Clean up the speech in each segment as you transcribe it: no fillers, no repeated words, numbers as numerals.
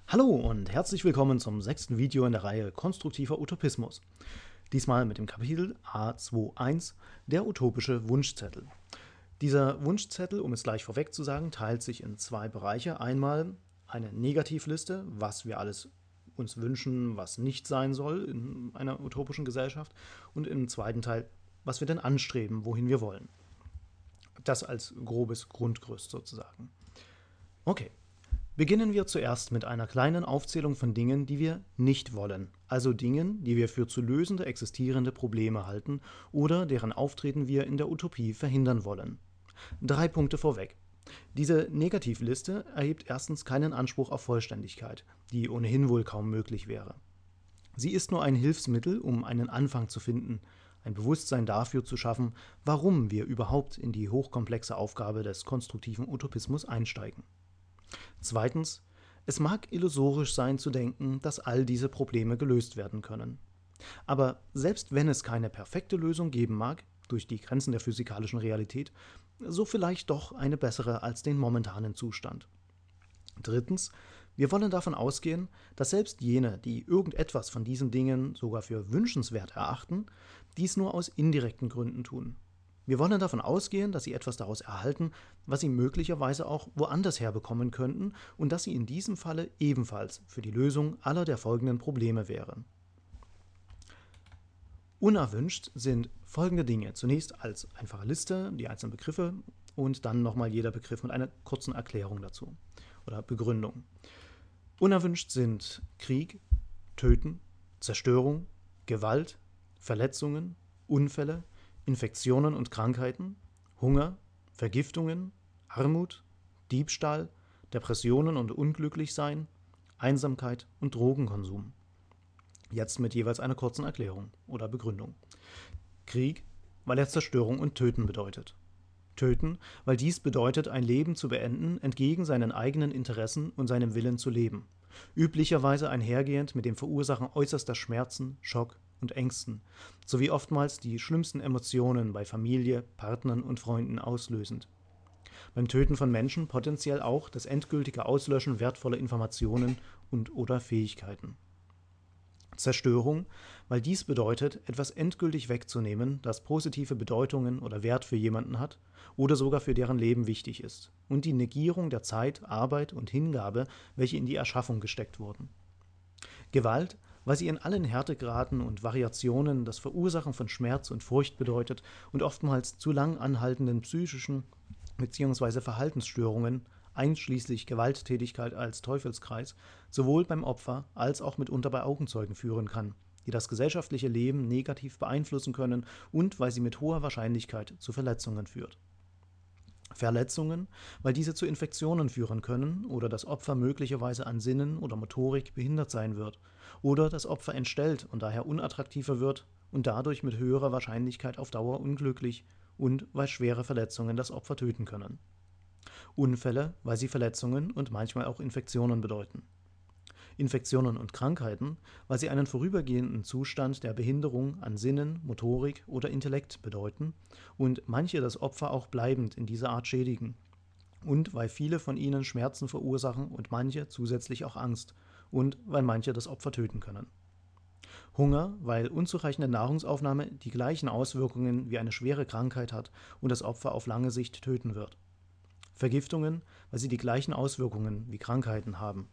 Hallo und herzlich willkommen zum 6. Video in der Reihe Konstruktiver Utopismus. Diesmal mit dem Kapitel A2.1, der utopische Wunschzettel. Dieser Wunschzettel, um es gleich vorweg zu sagen, teilt sich in zwei Bereiche. Einmal eine Negativliste, was wir alles uns wünschen, was nicht sein soll in einer utopischen Gesellschaft. Und im zweiten Teil, was wir denn anstreben, wohin wir wollen. Das als grobes Grundgerüst sozusagen. Okay. Beginnen wir zuerst mit einer kleinen Aufzählung von Dingen, die wir nicht wollen, also Dingen, die wir für zu lösende existierende Probleme halten oder deren Auftreten wir in der Utopie verhindern wollen. 3 Punkte vorweg. Diese Negativliste erhebt erstens keinen Anspruch auf Vollständigkeit, die ohnehin wohl kaum möglich wäre. Sie ist nur ein Hilfsmittel, um einen Anfang zu finden, ein Bewusstsein dafür zu schaffen, warum wir überhaupt in die hochkomplexe Aufgabe des konstruktiven Utopismus einsteigen. Zweitens, es mag illusorisch sein zu denken, dass all diese Probleme gelöst werden können. Aber selbst wenn es keine perfekte Lösung geben mag, durch die Grenzen der physikalischen Realität, so vielleicht doch eine bessere als den momentanen Zustand. Drittens, wir wollen davon ausgehen, dass selbst jene, die irgendetwas von diesen Dingen sogar für wünschenswert erachten, dies nur aus indirekten Gründen tun. Wir wollen davon ausgehen, dass sie etwas daraus erhalten, was sie möglicherweise auch woanders herbekommen könnten und dass sie in diesem Falle ebenfalls für die Lösung aller der folgenden Probleme wären. Unerwünscht sind folgende Dinge. Zunächst als einfache Liste, die einzelnen Begriffe und dann nochmal jeder Begriff mit einer kurzen Erklärung dazu oder Begründung. Unerwünscht sind Krieg, Töten, Zerstörung, Gewalt, Verletzungen, Unfälle, Infektionen und Krankheiten, Hunger, Vergiftungen, Armut, Diebstahl, Depressionen und Unglücklichsein, Einsamkeit und Drogenkonsum. Jetzt mit jeweils einer kurzen Erklärung oder Begründung. Krieg, weil er Zerstörung und Töten bedeutet. Töten, weil dies bedeutet, ein Leben zu beenden, entgegen seinen eigenen Interessen und seinem Willen zu leben. Üblicherweise einhergehend mit dem Verursachen äußerster Schmerzen, Schock und Ängsten, sowie oftmals die schlimmsten Emotionen bei Familie, Partnern und Freunden auslösend. Beim Töten von Menschen potenziell auch das endgültige Auslöschen wertvoller Informationen und/oder Fähigkeiten. Zerstörung, weil dies bedeutet, etwas endgültig wegzunehmen, das positive Bedeutungen oder Wert für jemanden hat oder sogar für deren Leben wichtig ist, und die Negierung der Zeit, Arbeit und Hingabe, welche in die Erschaffung gesteckt wurden. Gewalt, weil sie in allen Härtegraden und Variationen das Verursachen von Schmerz und Furcht bedeutet und oftmals zu lang anhaltenden psychischen bzw. Verhaltensstörungen, einschließlich Gewalttätigkeit als Teufelskreis, sowohl beim Opfer als auch mitunter bei Augenzeugen führen kann, die das gesellschaftliche Leben negativ beeinflussen können und weil sie mit hoher Wahrscheinlichkeit zu Verletzungen führt. Verletzungen, weil diese zu Infektionen führen können oder das Opfer möglicherweise an Sinnen oder Motorik behindert sein wird oder das Opfer entstellt und daher unattraktiver wird und dadurch mit höherer Wahrscheinlichkeit auf Dauer unglücklich und weil schwere Verletzungen das Opfer töten können. Unfälle, weil sie Verletzungen und manchmal auch Infektionen bedeuten. Infektionen und Krankheiten, weil sie einen vorübergehenden Zustand der Behinderung an Sinnen, Motorik oder Intellekt bedeuten und manche das Opfer auch bleibend in dieser Art schädigen. Und weil viele von ihnen Schmerzen verursachen und manche zusätzlich auch Angst und weil manche das Opfer töten können. Hunger, weil unzureichende Nahrungsaufnahme die gleichen Auswirkungen wie eine schwere Krankheit hat und das Opfer auf lange Sicht töten wird. Vergiftungen, weil sie die gleichen Auswirkungen wie Krankheiten haben.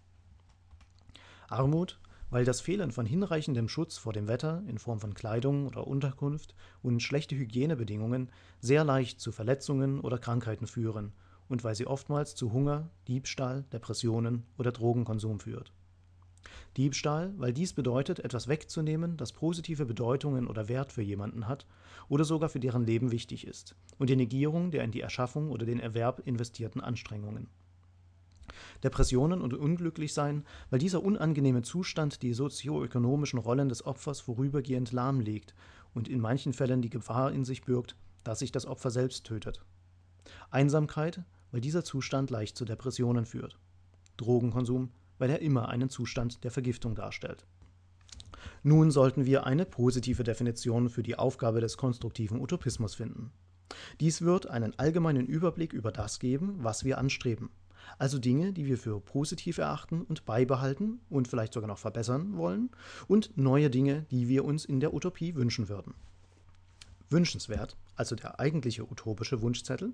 Armut, weil das Fehlen von hinreichendem Schutz vor dem Wetter in Form von Kleidung oder Unterkunft und schlechte Hygienebedingungen sehr leicht zu Verletzungen oder Krankheiten führen und weil sie oftmals zu Hunger, Diebstahl, Depressionen oder Drogenkonsum führt. Diebstahl, weil dies bedeutet, etwas wegzunehmen, das positive Bedeutungen oder Wert für jemanden hat oder sogar für deren Leben wichtig ist, und die Negierung der in die Erschaffung oder den Erwerb investierten Anstrengungen. Depressionen und Unglücklichsein, weil dieser unangenehme Zustand die sozioökonomischen Rollen des Opfers vorübergehend lahmlegt und in manchen Fällen die Gefahr in sich birgt, dass sich das Opfer selbst tötet. Einsamkeit, weil dieser Zustand leicht zu Depressionen führt. Drogenkonsum, weil er immer einen Zustand der Vergiftung darstellt. Nun sollten wir eine positive Definition für die Aufgabe des konstruktiven Utopismus finden. Dies wird einen allgemeinen Überblick über das geben, was wir anstreben. Also Dinge, die wir für positiv erachten und beibehalten und vielleicht sogar noch verbessern wollen, und neue Dinge, die wir uns in der Utopie wünschen würden. Wünschenswert, also der eigentliche utopische Wunschzettel,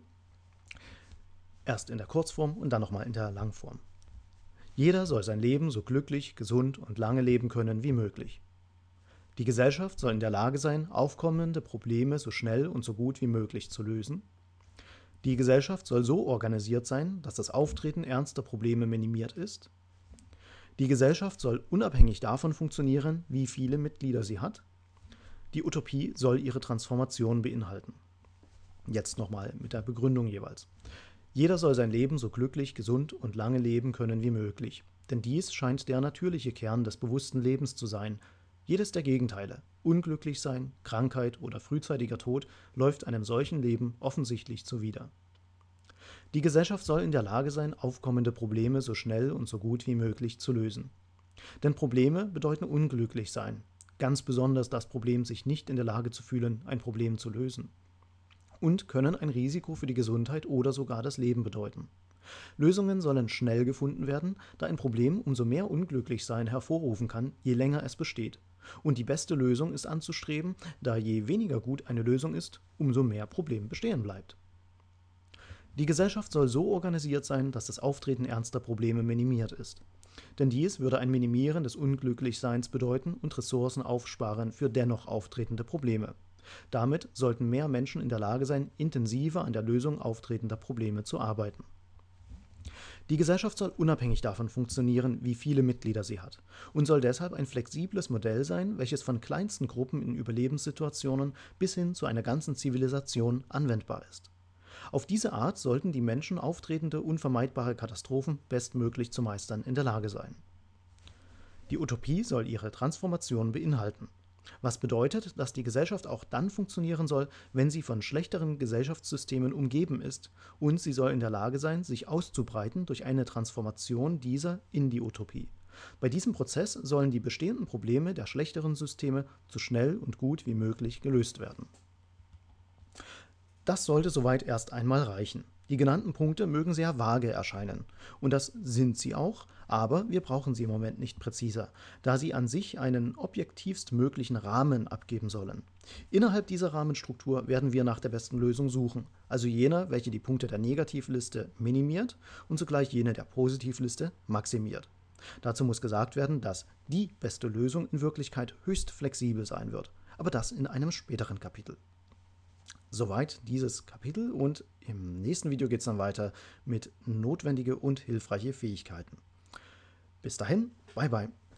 erst in der Kurzform und dann nochmal in der Langform. Jeder soll sein Leben so glücklich, gesund und lange leben können wie möglich. Die Gesellschaft soll in der Lage sein, aufkommende Probleme so schnell und so gut wie möglich zu lösen. Die Gesellschaft soll so organisiert sein, dass das Auftreten ernster Probleme minimiert ist. Die Gesellschaft soll unabhängig davon funktionieren, wie viele Mitglieder sie hat. Die Utopie soll ihre Transformation beinhalten. Jetzt nochmal mit der Begründung jeweils. Jeder soll sein Leben so glücklich, gesund und lange leben können wie möglich. Denn dies scheint der natürliche Kern des bewussten Lebens zu sein. Jedes der Gegenteile, unglücklich sein, Krankheit oder frühzeitiger Tod, läuft einem solchen Leben offensichtlich zuwider. Die Gesellschaft soll in der Lage sein, aufkommende Probleme so schnell und so gut wie möglich zu lösen. Denn Probleme bedeuten unglücklich sein. Ganz besonders das Problem, sich nicht in der Lage zu fühlen, ein Problem zu lösen. Und können ein Risiko für die Gesundheit oder sogar das Leben bedeuten. Lösungen sollen schnell gefunden werden, da ein Problem umso mehr Unglücklichsein hervorrufen kann, je länger es besteht. Und die beste Lösung ist anzustreben, da je weniger gut eine Lösung ist, umso mehr Problem bestehen bleibt. Die Gesellschaft soll so organisiert sein, dass das Auftreten ernster Probleme minimiert ist. Denn dies würde ein Minimieren des Unglücklichseins bedeuten und Ressourcen aufsparen für dennoch auftretende Probleme. Damit sollten mehr Menschen in der Lage sein, intensiver an der Lösung auftretender Probleme zu arbeiten. Die Gesellschaft soll unabhängig davon funktionieren, wie viele Mitglieder sie hat, und soll deshalb ein flexibles Modell sein, welches von kleinsten Gruppen in Überlebenssituationen bis hin zu einer ganzen Zivilisation anwendbar ist. Auf diese Art sollten die Menschen auftretende unvermeidbare Katastrophen bestmöglich zu meistern in der Lage sein. Die Utopie soll ihre Transformation beinhalten. Was bedeutet, dass die Gesellschaft auch dann funktionieren soll, wenn sie von schlechteren Gesellschaftssystemen umgeben ist, und sie soll in der Lage sein, sich auszubreiten durch eine Transformation dieser in die Utopie. Bei diesem Prozess sollen die bestehenden Probleme der schlechteren Systeme so schnell und gut wie möglich gelöst werden. Das sollte soweit erst einmal reichen. Die genannten Punkte mögen sehr vage erscheinen. Und das sind sie auch, aber wir brauchen sie im Moment nicht präziser, da sie an sich einen objektivst möglichen Rahmen abgeben sollen. Innerhalb dieser Rahmenstruktur werden wir nach der besten Lösung suchen, also jener, welche die Punkte der Negativliste minimiert und zugleich jene der Positivliste maximiert. Dazu muss gesagt werden, dass die beste Lösung in Wirklichkeit höchst flexibel sein wird, aber das in einem späteren Kapitel. Soweit dieses Kapitel, und im nächsten Video geht es dann weiter mit notwendige und hilfreiche Fähigkeiten. Bis dahin, bye bye.